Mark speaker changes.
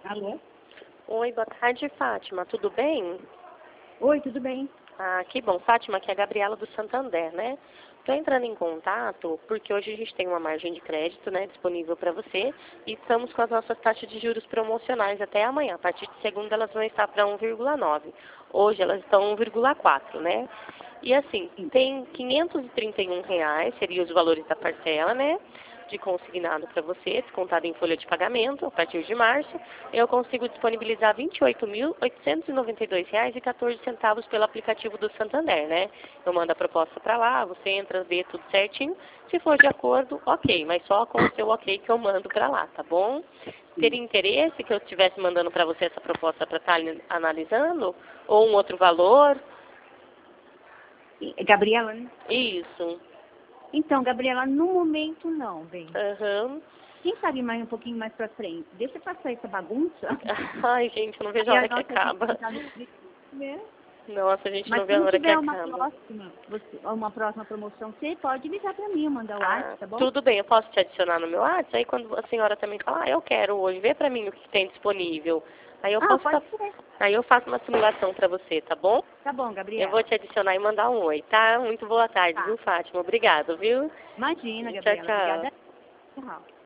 Speaker 1: Alô?
Speaker 2: Oi, boa tarde, Fátima. Tudo bem?
Speaker 1: Oi, tudo bem?
Speaker 2: Ah, que bom. Fátima, aqui é a Gabriela do Santander, né? Estou entrando em contato porque hoje a gente tem uma margem de crédito, né, disponível para você e estamos com as nossas taxas de juros promocionais até amanhã. A partir de segunda elas vão estar para 1,9. Hoje elas estão 1,4, né? E assim, tem R$ 531, seria os valores da parcela, né? De consignado para você, descontado em folha de pagamento, a partir de março, eu consigo disponibilizar R$ 28.892,14 pelo aplicativo do Santander, né? Eu mando a proposta para lá, você entra, vê tudo certinho. Se for de acordo, ok, mas só com o seu ok que eu mando para lá, tá bom? Teria interesse que eu estivesse mandando para você essa proposta para estar analisando? Ou um outro valor?
Speaker 1: Gabriela, né?
Speaker 2: Isso.
Speaker 1: Então, Gabriela, no momento não, bem.
Speaker 2: Aham.
Speaker 1: Quem sabe mais um pouquinho mais pra frente? Deixa passar essa bagunça.
Speaker 2: Ai, gente, eu não vejo a
Speaker 1: E
Speaker 2: hora
Speaker 1: a
Speaker 2: que
Speaker 1: nossa vida
Speaker 2: acaba.
Speaker 1: tá no né?
Speaker 2: Nossa, a gente
Speaker 1: Mas
Speaker 2: não vê a
Speaker 1: quando
Speaker 2: hora que
Speaker 1: tiver
Speaker 2: acaba.
Speaker 1: uma próxima promoção, você pode ligar pra mim, mandar o WhatsApp, tá bom?
Speaker 2: Tudo bem, eu posso te adicionar no meu WhatsApp? Aí quando a senhora também falar, eu quero hoje, vê pra mim o que tem disponível. Aí eu posso
Speaker 1: Pode ser.
Speaker 2: aí eu faço uma simulação pra você, tá bom?
Speaker 1: Tá bom,
Speaker 2: Eu vou
Speaker 1: Gabriela.
Speaker 2: te adicionar e mandar um oi, tá? Muito boa tarde,
Speaker 1: Tá.
Speaker 2: viu, Fátima? Obrigada, viu?
Speaker 1: Imagina,
Speaker 2: Tchau,
Speaker 1: Gabriela.
Speaker 2: tchau.
Speaker 1: Obrigada. Tchau.